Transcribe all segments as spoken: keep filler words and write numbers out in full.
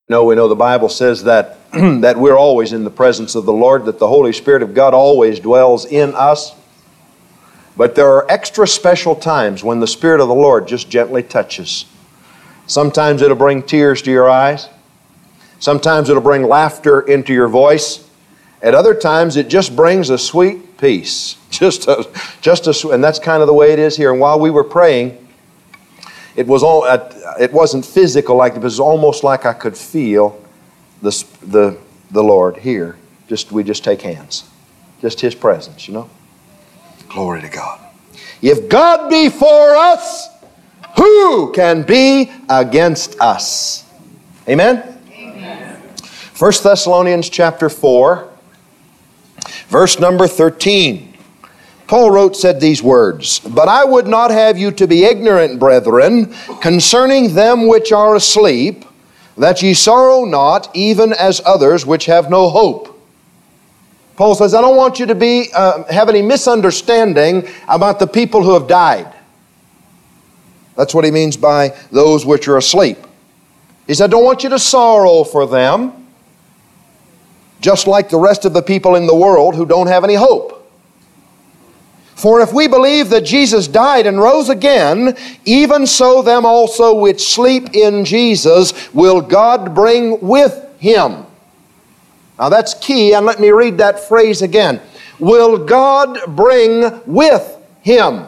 No, we know the Bible says that, that we're always in the presence of the Lord, that the Holy Spirit of God always dwells in us. But there are extra special times when the Spirit of the Lord just gently touches. Sometimes it'll bring tears to your eyes. Sometimes it'll bring laughter into your voice. At other times it just brings a sweet peace. Just a, just a, and that's kind of the way it is here. And while we were praying, it was all, it wasn't physical like it was almost like I could feel the, the, the Lord here. Just, we just take hands. Just His presence, you know. Glory to God. If God be for us, who can be against us? Amen? Amen. First Thessalonians chapter four, verse number thirteen. Paul wrote, said these words, "But I would not have you to be ignorant, brethren, concerning them which are asleep, that ye sorrow not, even as others which have no hope." Paul says, I don't want you to be uh, have any misunderstanding about the people who have died. That's what he means by those which are asleep. He said, I don't want you to sorrow for them, just like the rest of the people in the world who don't have any hope. For if we believe that Jesus died and rose again, even so them also which sleep in Jesus will God bring with Him. Now that's key, and let me read that phrase again. Will God bring with Him?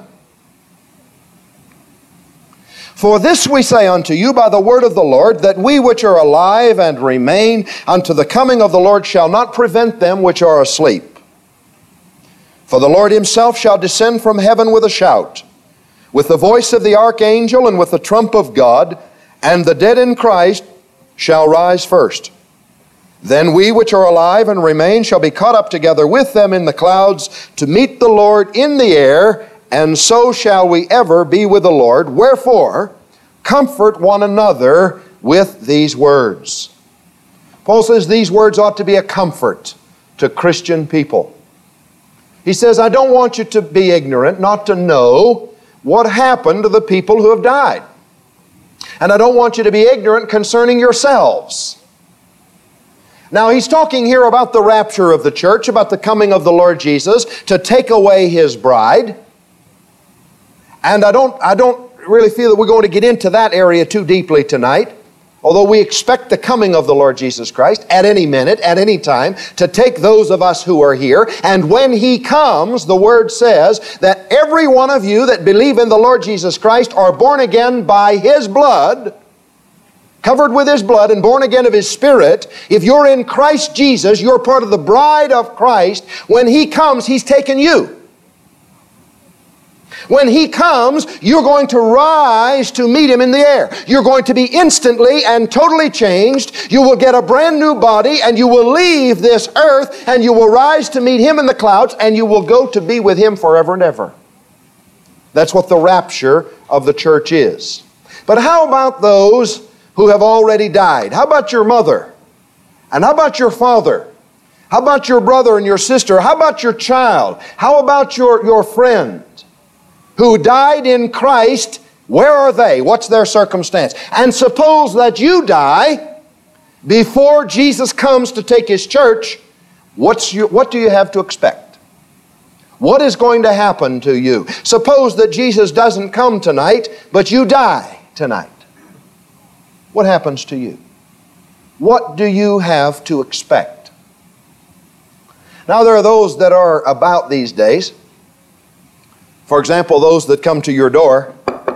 For this we say unto you by the word of the Lord, that we which are alive and remain unto the coming of the Lord shall not prevent them which are asleep. For the Lord Himself shall descend from heaven with a shout, with the voice of the archangel, and with the trump of God, and the dead in Christ shall rise first. Then we which are alive and remain shall be caught up together with them in the clouds to meet the Lord in the air, and so shall we ever be with the Lord. Wherefore, comfort one another with these words. Paul says these words ought to be a comfort to Christian people. He says, I don't want you to be ignorant, not to know what happened to the people who have died. And I don't want you to be ignorant concerning yourselves. Now, he's talking here about the rapture of the church, about the coming of the Lord Jesus to take away His bride. And I don't, I don't really feel that we're going to get into that area too deeply tonight, although we expect the coming of the Lord Jesus Christ at any minute, at any time, to take those of us who are here. And when He comes, the Word says that every one of you that believe in the Lord Jesus Christ are born again by His blood, covered with His blood and born again of His Spirit. If you're in Christ Jesus, you're part of the bride of Christ. When He comes, He's taken you. When He comes, you're going to rise to meet Him in the air. You're going to be instantly and totally changed. You will get a brand new body, and you will leave this earth, and you will rise to meet Him in the clouds, and you will go to be with Him forever and ever. That's what the rapture of the church is. But how about those who have already died? How about your mother? And how about your father? How about your brother and your sister? How about your child? How about your, your friend who died in Christ? Where are they? What's their circumstance? And suppose that you die before Jesus comes to take His church. What's your, what do you have to expect? What is going to happen to you? Suppose that Jesus doesn't come tonight, but you die tonight. What happens to you? What do you have to expect? Now, there are those that are about these days. For example, those that come to your door.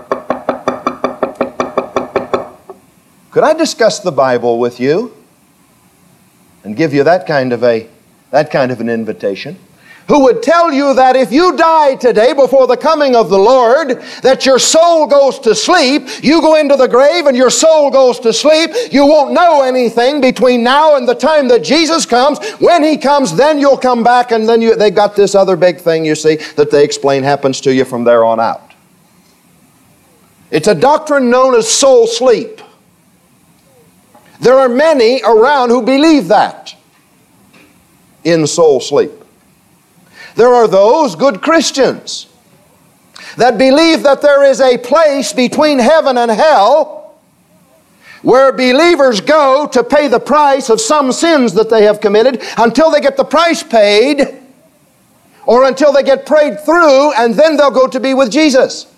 Could I discuss the Bible with you and give you that kind of a that kind of an invitation? Who would tell you that if you die today before the coming of the Lord, that your soul goes to sleep. You go into the grave and your soul goes to sleep. You won't know anything between now and the time that Jesus comes. When He comes, then you'll come back, and then you, they got this other big thing, you see, that they explain happens to you from there on out. It's a doctrine known as soul sleep. There are many around who believe that in soul sleep. There are those good Christians that believe that there is a place between heaven and hell where believers go to pay the price of some sins that they have committed until they get the price paid, or until they get prayed through, and then they'll go to be with Jesus.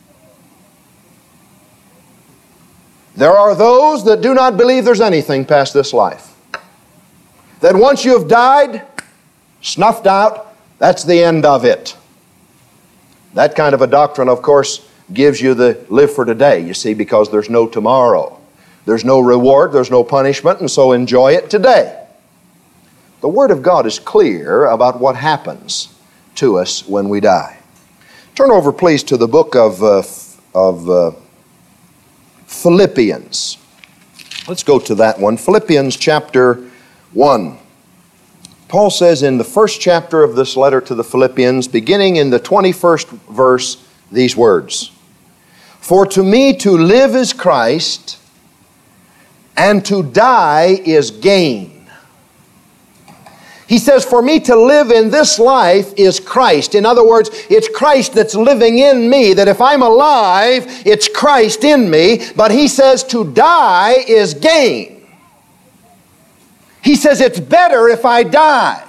There are those that do not believe there's anything past this life. That once you have died, snuffed out, that's the end of it. That kind of a doctrine, of course, gives you the live for today, you see, because there's no tomorrow. There's no reward, there's no punishment, and so enjoy it today. The Word of God is clear about what happens to us when we die. Turn over, please, to the book of, uh, of uh, Philippians. Let's go to that one. Philippians chapter one. Paul says in the first chapter of this letter to the Philippians, beginning in the twenty-first verse, these words: "For to me to live is Christ, and to die is gain." He says, for me to live in this life is Christ. In other words, it's Christ that's living in me, that if I'm alive, it's Christ in me. But he says to die is gain. He says it's better if I die.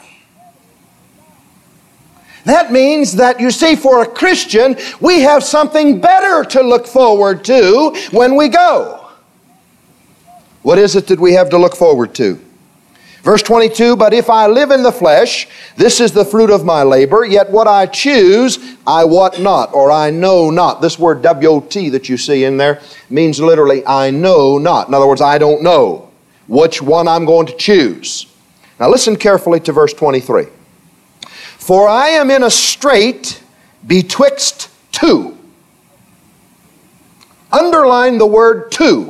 That means that, you see, for a Christian, we have something better to look forward to when we go. What is it that we have to look forward to? Verse twenty-two, "But if I live in the flesh, this is the fruit of my labor, yet what I choose, I wot not," or I know not. This word W O T that you see in there means literally, I know not. In other words, I don't know which one I'm going to choose. Now listen carefully to verse twenty-three. "For I am in a strait betwixt two." Underline the word two.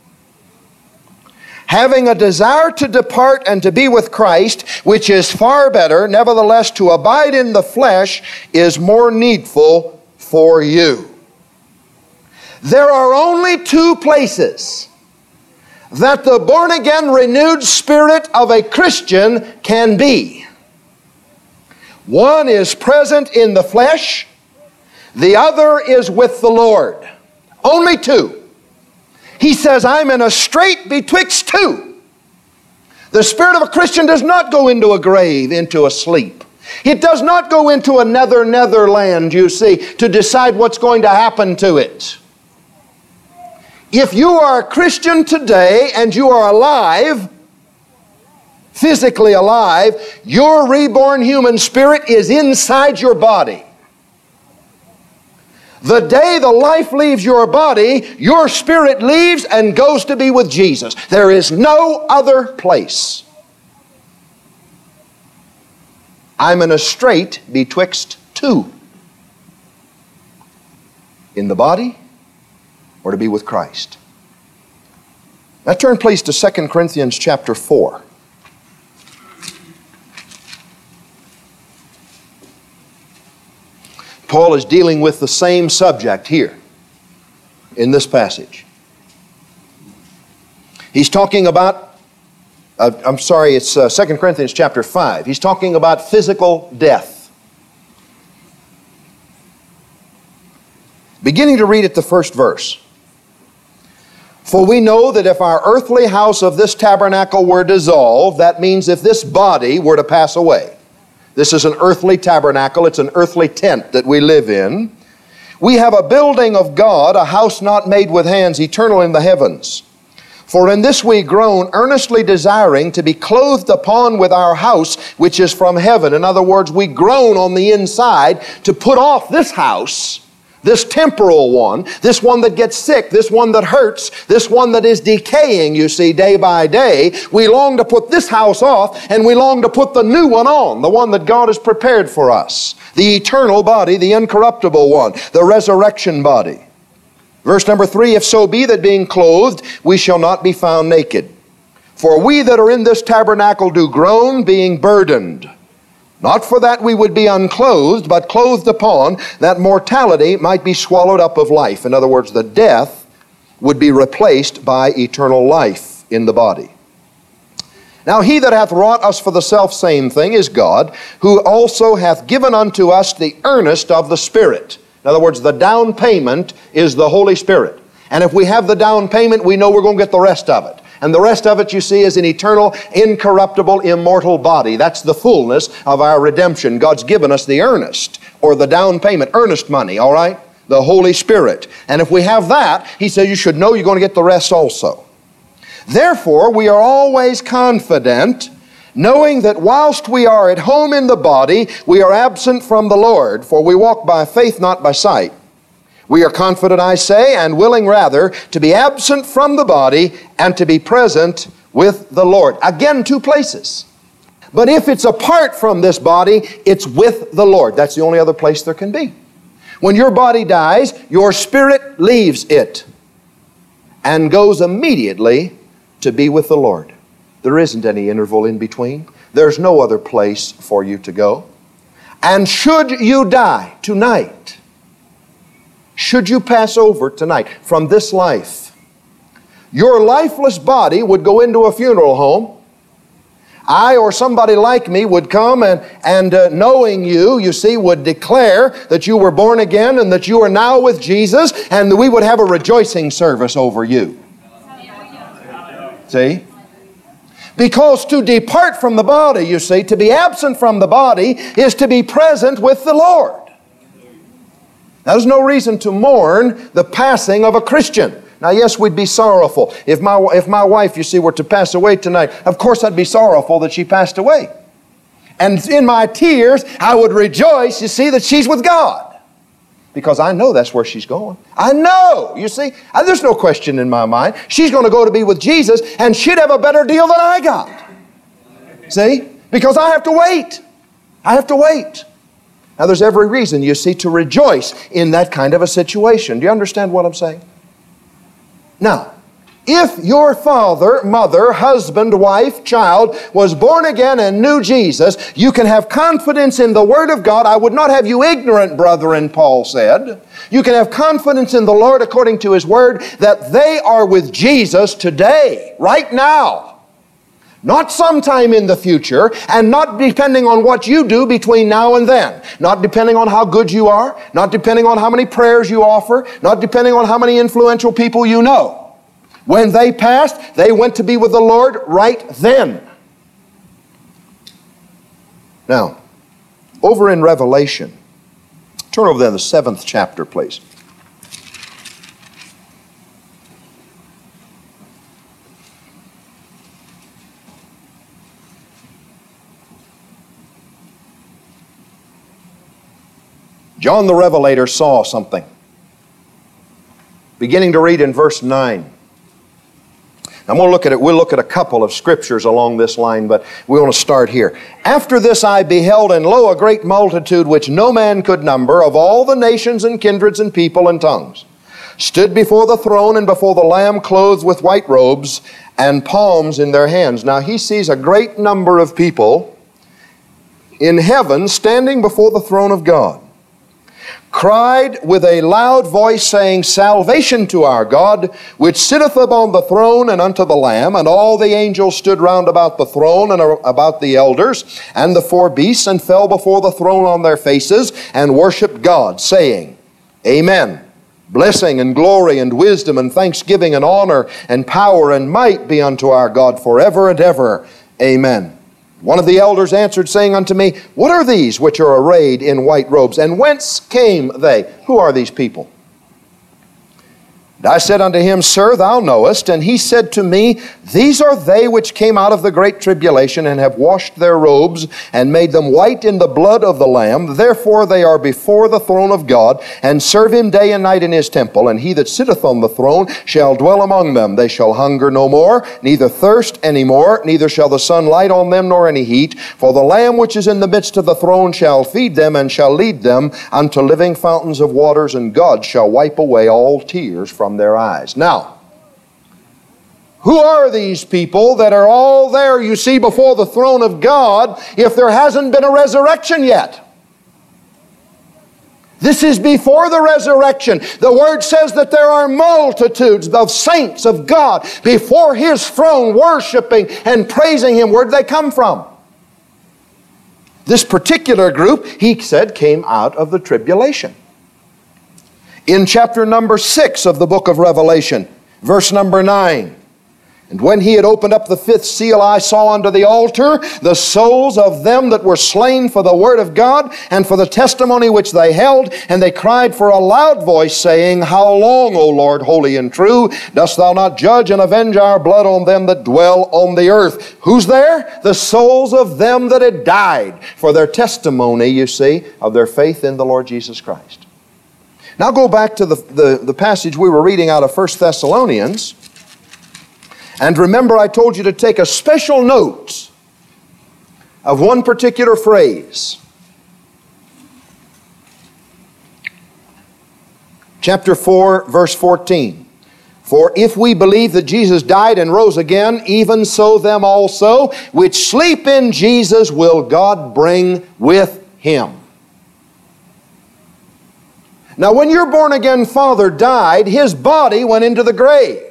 "Having a desire to depart and to be with Christ, which is far better, nevertheless to abide in the flesh is more needful for you." There are only two places that the born-again, renewed spirit of a Christian can be. One is present in the flesh, the other is with the Lord. Only two. He says, I'm in a strait betwixt two. The spirit of a Christian does not go into a grave, into a sleep. It does not go into a nether, nether land, you see, to decide what's going to happen to it. If you are a Christian today and you are alive, physically alive, your reborn human spirit is inside your body. The day the life leaves your body, your spirit leaves and goes to be with Jesus. There is no other place. I'm in a strait betwixt two. In the body or to be with Christ. Now turn please to Second Corinthians chapter four. Paul is dealing with the same subject here in this passage. He's talking about, uh, I'm sorry, it's uh, Second Corinthians chapter five. He's talking about physical death. Beginning to read at the first verse. "For we know that if our earthly house of this tabernacle were dissolved," that means if this body were to pass away. This is an earthly tabernacle. It's an earthly tent that we live in. "We have a building of God, a house not made with hands, eternal in the heavens. For in this we groan, earnestly desiring to be clothed upon with our house, which is from heaven." In other words, we groan on the inside to put off this house, this temporal one, this one that gets sick, this one that hurts, this one that is decaying, you see, day by day. We long to put this house off, and we long to put the new one on, the one that God has prepared for us. The eternal body, the incorruptible one, the resurrection body. Verse number three, "If so be that being clothed, we shall not be found naked. For we that are in this tabernacle do groan, being burdened. Not for that we would be unclothed, but clothed upon, that mortality might be swallowed up of life." In other words, the death would be replaced by eternal life in the body. "Now he that hath wrought us for the selfsame thing is God, who also hath given unto us the earnest of the Spirit." In other words, the down payment is the Holy Spirit. And if we have the down payment, we know we're going to get the rest of it. And the rest of it, you see, is an eternal, incorruptible, immortal body. That's the fullness of our redemption. God's given us the earnest, or the down payment, earnest money, all right? The Holy Spirit. And if we have that, He says you should know you're going to get the rest also. Therefore, we are always confident, knowing that whilst we are at home in the body, we are absent from the Lord, for we walk by faith, not by sight. We are confident, I say, and willing rather to be absent from the body and to be present with the Lord. Again, two places. But if it's apart from this body, it's with the Lord. That's the only other place there can be. When your body dies, your spirit leaves it and goes immediately to be with the Lord. There isn't any interval in between. There's no other place for you to go. And should you die tonight, should you pass over tonight from this life, your lifeless body would go into a funeral home. I or somebody like me would come and, and uh, knowing you, you see, would declare that you were born again and that you are now with Jesus, and we would have a rejoicing service over you. See? Because to depart from the body, you see, to be absent from the body is to be present with the Lord. Now, there's no reason to mourn the passing of a Christian. Now, yes, we'd be sorrowful. If my, if my wife, you see, were to pass away tonight, of course I'd be sorrowful that she passed away. And in my tears, I would rejoice, you see, that she's with God. Because I know that's where she's going. I know, you see. There's no question in my mind. She's going to go to be with Jesus, and she'd have a better deal than I got. See? Because I have to wait. I have to wait. Now, there's every reason, you see, to rejoice in that kind of a situation. Do you understand what I'm saying? Now, if your father, mother, husband, wife, child was born again and knew Jesus, you can have confidence in the Word of God. I would not have you ignorant, brethren, Paul said. You can have confidence in the Lord according to His Word that they are with Jesus today, right now. Not sometime in the future, and not depending on what you do between now and then. Not depending on how good you are, not depending on how many prayers you offer, not depending on how many influential people you know. When they passed, they went to be with the Lord right then. Now, over in Revelation, turn over there to the seventh chapter, please. John the Revelator saw something. Beginning to read in verse nine. I'm going to look at it. We'll look at a couple of scriptures along this line, but we want to start here. After this I beheld, and lo, a great multitude which no man could number, of all the nations and kindreds and people and tongues, stood before the throne and before the Lamb, clothed with white robes and palms in their hands. Now he sees a great number of people in heaven standing before the throne of God, cried with a loud voice, saying, Salvation to our God, which sitteth upon the throne and unto the Lamb. And all the angels stood round about the throne and about the elders and the four beasts, and fell before the throne on their faces, and worshipped God, saying, Amen. Blessing and glory and wisdom and thanksgiving and honor and power and might be unto our God forever and ever. Amen. One of the elders answered, saying unto me, What are these which are arrayed in white robes, and whence came they? Who are these people? And I said unto him, Sir, thou knowest. And he said to me, These are they which came out of the great tribulation, and have washed their robes, and made them white in the blood of the Lamb. Therefore they are before the throne of God, and serve Him day and night in His temple. And He that sitteth on the throne shall dwell among them. They shall hunger no more, neither thirst any more, neither shall the sun light on them, nor any heat. For the Lamb which is in the midst of the throne shall feed them, and shall lead them unto living fountains of waters, and God shall wipe away all tears from their eyes. Now, who are these people that are all there, you see, before the throne of God, if there hasn't been a resurrection yet? This is before the resurrection. The Word says that there are multitudes of saints of God before His throne, worshiping and praising Him. Where did they come from? This particular group, he said, came out of the tribulation. In chapter number six of the book of Revelation, verse number nine, and when he had opened up the fifth seal, I saw under the altar the souls of them that were slain for the word of God and for the testimony which they held. And they cried for a loud voice, saying, How long, O Lord, holy and true, dost thou not judge and avenge our blood on them that dwell on the earth? Who's there? The souls of them that had died for their testimony, you see, of their faith in the Lord Jesus Christ. Now go back to the, the, the passage we were reading out of First Thessalonians. And remember, I told you to take a special note of one particular phrase. Chapter four, verse fourteen. For if we believe that Jesus died and rose again, even so them also which sleep in Jesus will God bring with Him. Now, when your born-again father died, his body went into the grave.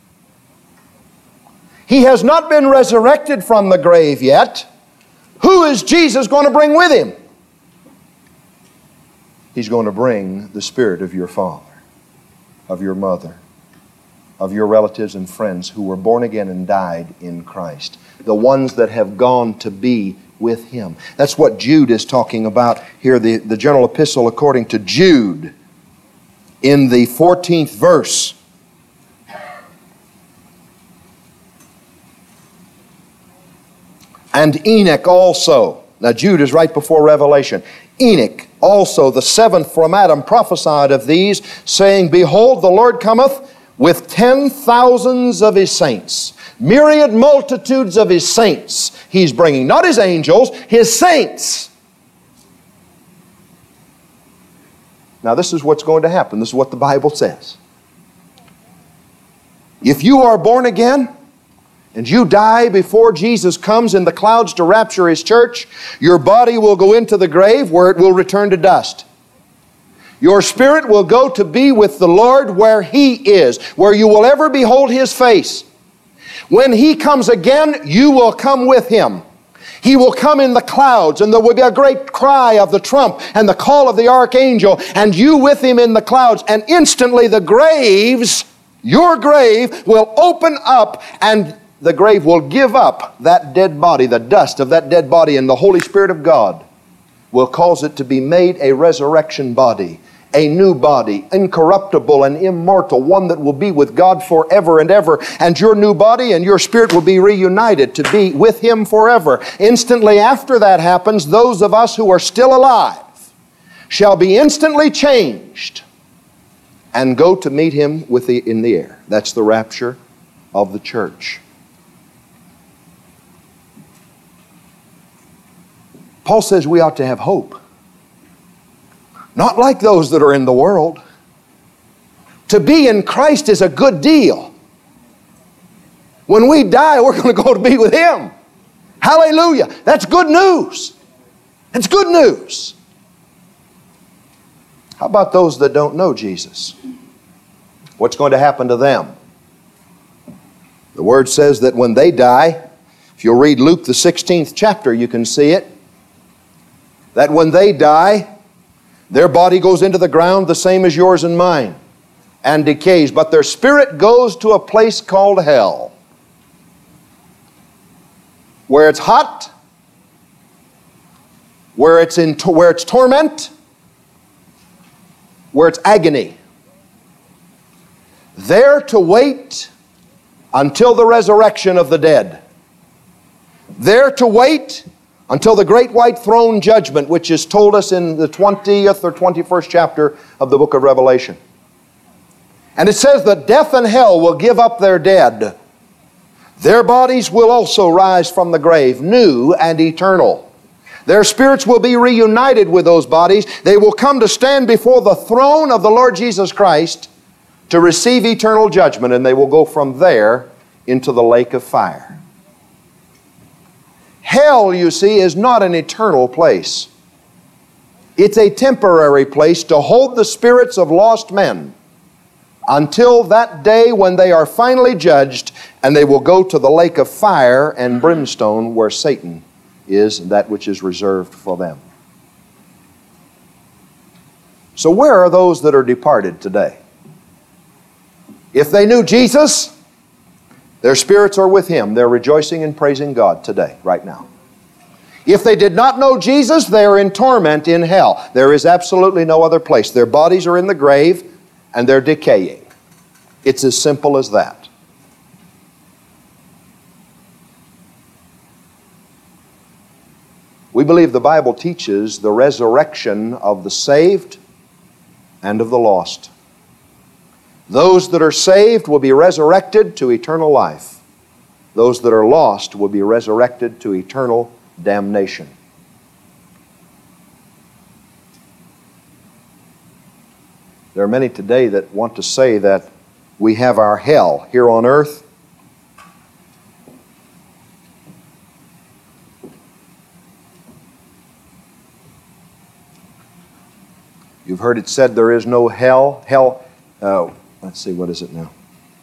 He has not been resurrected from the grave yet. Who is Jesus going to bring with Him? He's going to bring the spirit of your father, of your mother, of your relatives and friends who were born again and died in Christ. The ones that have gone to be with Him. That's what Jude is talking about here, the, the general epistle according to Jude in the fourteenth verse. And Enoch also. Now Jude is right before Revelation. Enoch also, the seventh from Adam, prophesied of these, saying, Behold, the Lord cometh with ten thousands of His saints. Myriad multitudes of His saints He's bringing. Not His angels, His saints. Now this is what's going to happen. This is what the Bible says. If you are born again, and you die before Jesus comes in the clouds to rapture His church, your body will go into the grave where it will return to dust. Your spirit will go to be with the Lord where He is, where you will ever behold His face. When He comes again, you will come with Him. He will come in the clouds, and there will be a great cry of the trump and the call of the archangel, and you with Him in the clouds, and instantly the graves, your grave, will open up, and the grave will give up that dead body, the dust of that dead body, and the Holy Spirit of God will cause it to be made a resurrection body, a new body, incorruptible and immortal, one that will be with God forever and ever. And your new body and your spirit will be reunited to be with Him forever. Instantly after that happens, those of us who are still alive shall be instantly changed and go to meet Him with the, in the air. That's the rapture of the church. Paul says we ought to have hope. Not like those that are in the world. To be in Christ is a good deal. When we die, we're going to go to be with Him. Hallelujah. That's good news. That's good news. How about those that don't know Jesus? What's going to happen to them? The Word says that when they die, if you'll read Luke the sixteenth chapter, you can see it, that when they die, their body goes into the ground the same as yours and mine and decays, but their spirit goes to a place called hell, where it's hot, where it's in where it's torment, where it's agony. There to wait until the resurrection of the dead. There to wait until the great white throne judgment, which is told us in the twentieth or twenty-first chapter of the book of Revelation. And it says that death and hell will give up their dead. Their bodies will also rise from the grave, new and eternal. Their spirits will be reunited with those bodies. They will come to stand before the throne of the Lord Jesus Christ to receive eternal judgment, and they will go from there into the lake of fire. Hell, you see, is not an eternal place. It's a temporary place to hold the spirits of lost men until that day when they are finally judged, and they will go to the lake of fire and brimstone where Satan is, that which is reserved for them. So where are those that are departed today? If they knew Jesus, their spirits are with Him. They're rejoicing and praising God today, right now. If they did not know Jesus, they are in torment in hell. There is absolutely no other place. Their bodies are in the grave and they're decaying. It's as simple as that. We believe the Bible teaches the resurrection of the saved and of the lost. Those that are saved will be resurrected to eternal life. Those that are lost will be resurrected to eternal damnation. There are many today that want to say that we have our hell here on earth. You've heard it said there is no hell. Hell, uh, let's see, what is it now?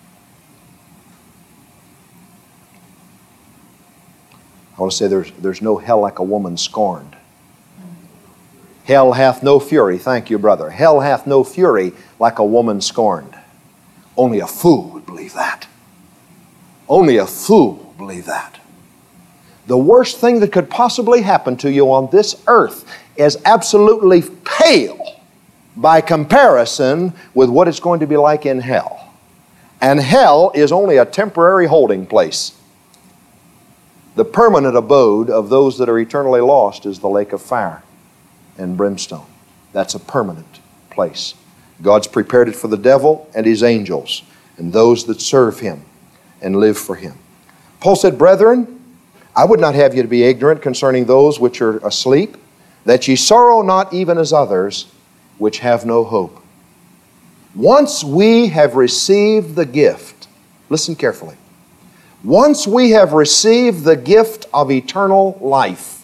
I want to say there's, there's no hell like a woman scorned. Hell hath no fury, thank you, brother. Hell hath no fury like a woman scorned. Only a fool would believe that. Only a fool would believe that. The worst thing that could possibly happen to you on this earth is absolutely pale by comparison with what it's going to be like in hell. And hell is only a temporary holding place. The permanent abode of those that are eternally lost is the lake of fire and brimstone. That's a permanent place. God's prepared it for the devil and his angels and those that serve Him and live for Him. Paul said, Brethren, I would not have you to be ignorant concerning those which are asleep, that ye sorrow not even as others which have no hope. Once we have received the gift, listen carefully, once we have received the gift of eternal life,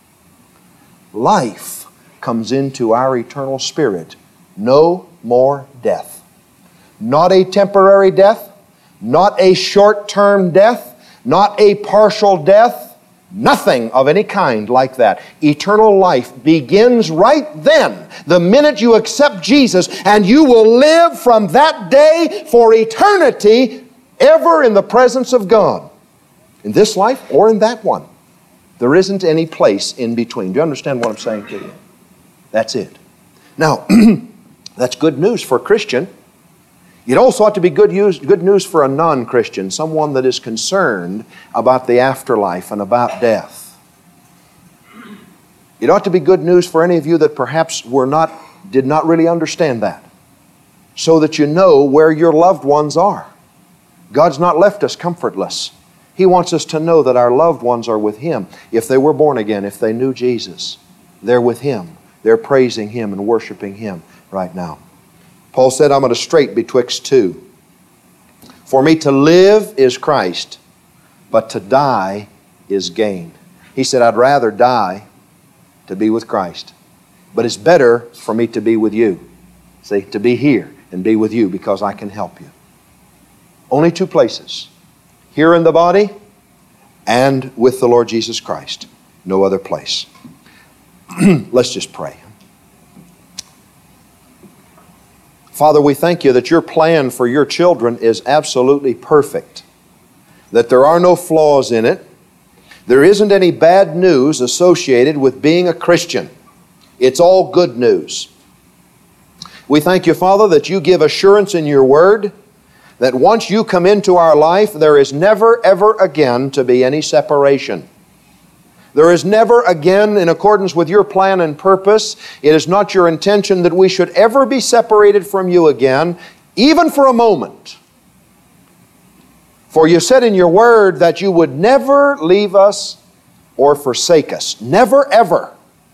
life comes into our eternal spirit. No more death. Not a temporary death, not a short-term death, not a partial death, nothing of any kind like that. Eternal life begins right then, the minute you accept Jesus, and you will live from that day for eternity ever in the presence of God. In this life or in that one. There isn't any place in between. Do you understand what I'm saying to you? That's it. Now, that's good news for a Christian. It also ought to be good news, good news for a non-Christian, someone that is concerned about the afterlife and about death. It ought to be good news for any of you that perhaps were not, did not really understand that, so that you know where your loved ones are. God's not left us comfortless. He wants us to know that our loved ones are with Him. If they were born again, if they knew Jesus, they're with Him. They're praising Him and worshiping Him right now. Paul said, I'm at a strait betwixt two. For me to live is Christ, but to die is gain. He said, I'd rather die to be with Christ. But it's better for me to be with you. See, to be here and be with you because I can help you. Only two places. Here in the body and with the Lord Jesus Christ. No other place. Let's just pray. Father, we thank You that Your plan for Your children is absolutely perfect. That there are no flaws in it. There isn't any bad news associated with being a Christian. It's all good news. We thank You, Father, that You give assurance in Your Word that once You come into our life, there is never, ever again to be any separation. There is never again, in accordance with Your plan and purpose, it is not Your intention that we should ever be separated from You again, even for a moment. For You said in Your Word that You would never leave us or forsake us. Never, ever.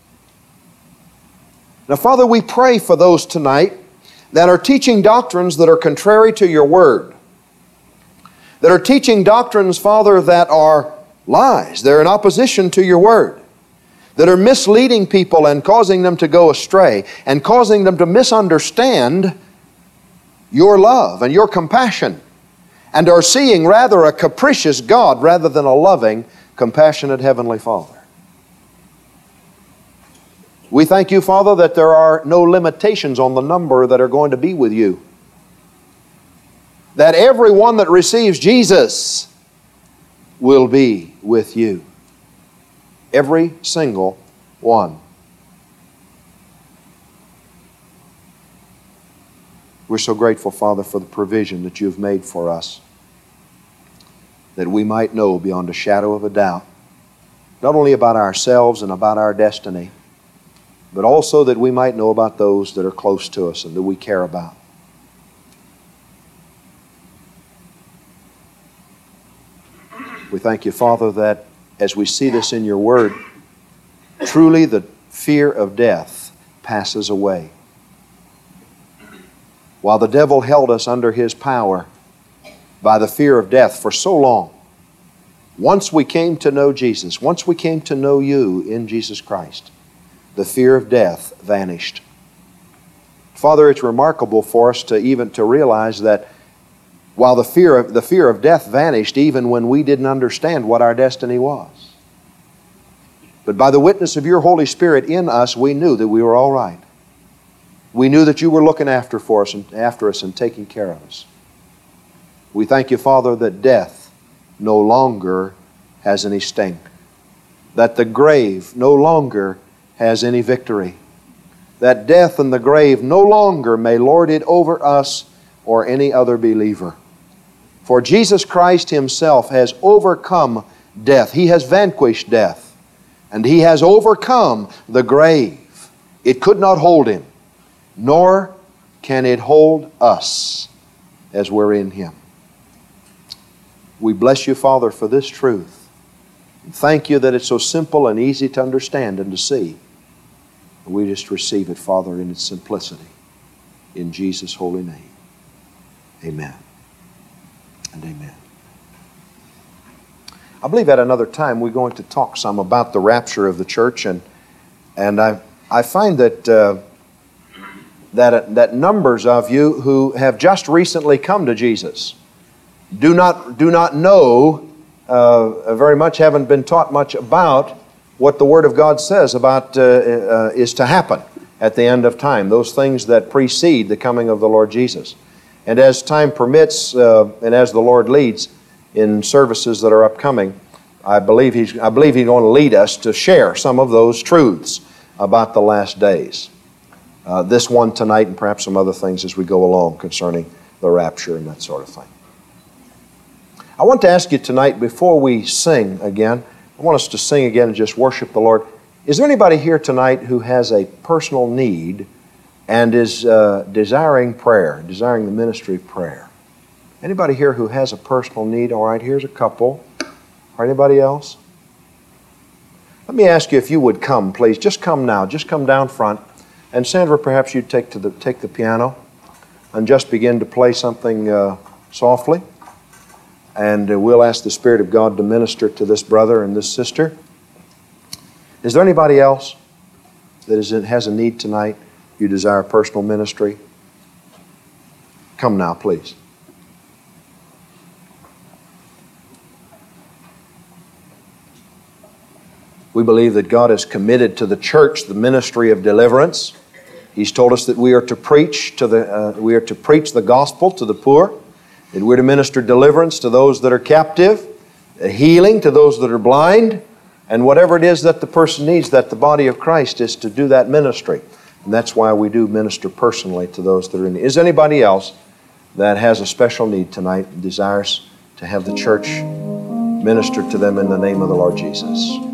Now, Father, we pray for those tonight that are teaching doctrines that are contrary to Your Word. That are teaching doctrines, Father, that are lies. They're in opposition to Your Word. That are misleading people and causing them to go astray and causing them to misunderstand Your love and Your compassion and are seeing rather a capricious God rather than a loving, compassionate Heavenly Father. We thank you, Father, that there are no limitations on the number that are going to be with you. That everyone that receives Jesus will be with you. Every single one. We're so grateful, Father, for the provision that you've made for us, that we might know beyond a shadow of a doubt, not only about ourselves and about our destiny, but also that we might know about those that are close to us and that we care about. We thank you, Father, that as we see this in your word, truly the fear of death passes away. While the devil held us under his power by the fear of death for so long, once we came to know Jesus, once we came to know you in Jesus Christ, the fear of death vanished. Father, it's remarkable for us to even to realize that while the fear of, the fear of death vanished even when we didn't understand what our destiny was. But by the witness of your Holy Spirit in us, we knew that we were all right. We knew that you were looking after for us and after us and taking care of us. We thank you, Father, that death no longer has any sting. That the grave no longer has any victory. That death and the grave no longer may lord it over us or any other believer. For Jesus Christ Himself has overcome death. He has vanquished death. And He has overcome the grave. It could not hold Him, nor can it hold us as we're in Him. We bless you, Father, for this truth. Thank you that it's so simple and easy to understand and to see. We just receive it, Father, in its simplicity. In Jesus' holy name. Amen. And amen. I believe at another time we're going to talk some about the rapture of the church, and and I I find that uh, that that numbers of you who have just recently come to Jesus do not do not know uh, very much, haven't been taught much about what the Word of God says about uh, uh, is to happen at the end of time, those things that precede the coming of the Lord Jesus. And as time permits, uh, and as the Lord leads in services that are upcoming, I believe He's I believe He's going to lead us to share some of those truths about the last days. Uh, this one tonight, and perhaps some other things as we go along concerning the rapture and that sort of thing. I want to ask you tonight, before we sing again, I want us to sing again and just worship the Lord. Is there anybody here tonight who has a personal need and is uh, desiring prayer, desiring the ministry of prayer? Anybody here who has a personal need? All right, here's a couple. Or anybody else? Let me ask you if you would come, please. Just come now. Just come down front. And Sandra, perhaps you'd take to the take the piano and just begin to play something uh, softly. And uh, we'll ask the Spirit of God to minister to this brother and this sister. Is there anybody else that is in, has a need tonight? You desire personal ministry? Come now, please. We believe that God has committed to the church the ministry of deliverance. He's told us that we are to preach to the uh, we are to preach the gospel to the poor, that we're to minister deliverance to those that are captive, healing to those that are blind, and whatever it is that the person needs, that the body of Christ is to do that ministry. And that's why we do minister personally to those that are in need. Is anybody else that has a special need tonight and desires to have the church minister to them in the name of the Lord Jesus?